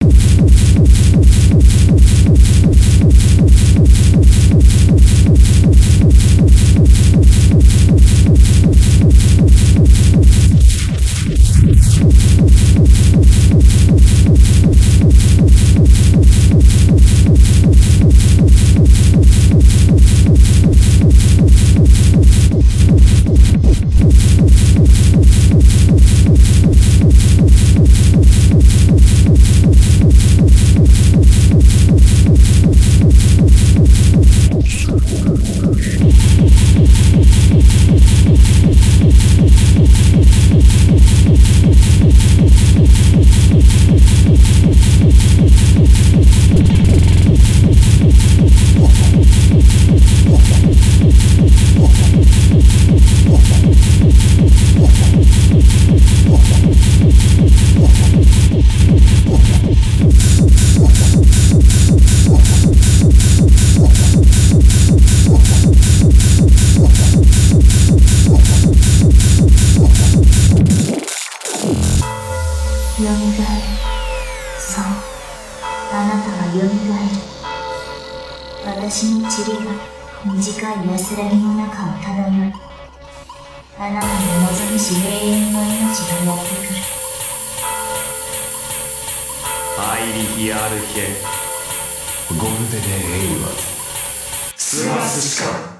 私の塵が短い安らぎの中を漂い、あなたの望むし永遠の命がやってくる。 アイリヒアルケゴルデネエイワズスマスシカ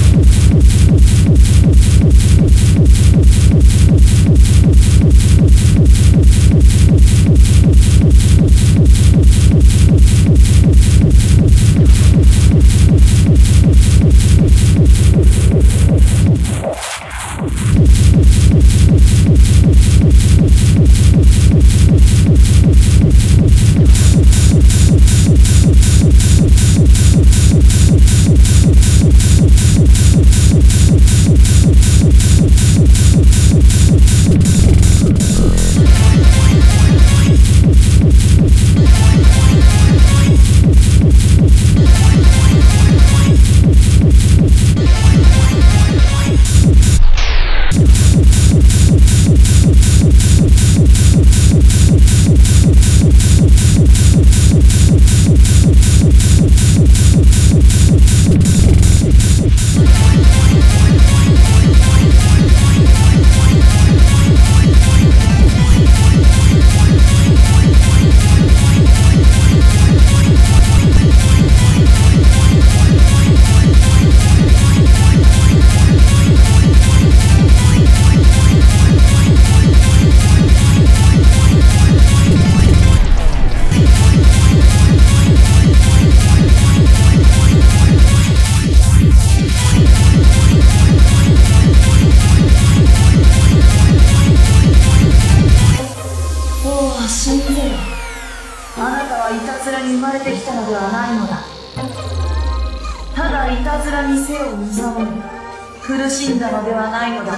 あなたはいたずらに生まれてきたのではないのだ。ただいたずらに背をうざもり苦しんだのではないのだ。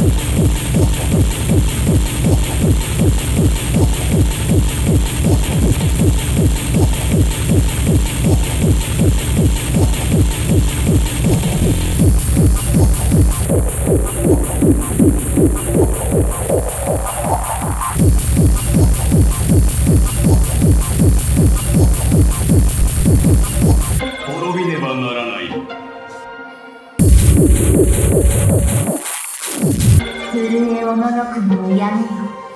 滅びねばならない。 震えおののくのをやめよ。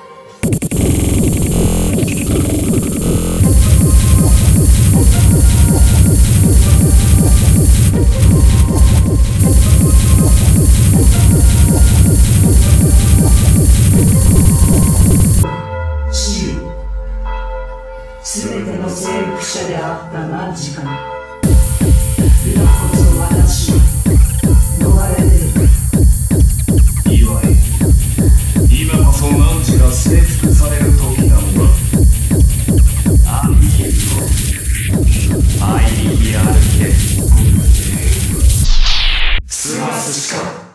自由すべての征服者であった何時かに今こそ私は逃れ出る。 祝え、今こそ汝が征服される時なのだ。アンケートアイリヒアルケスマスシカ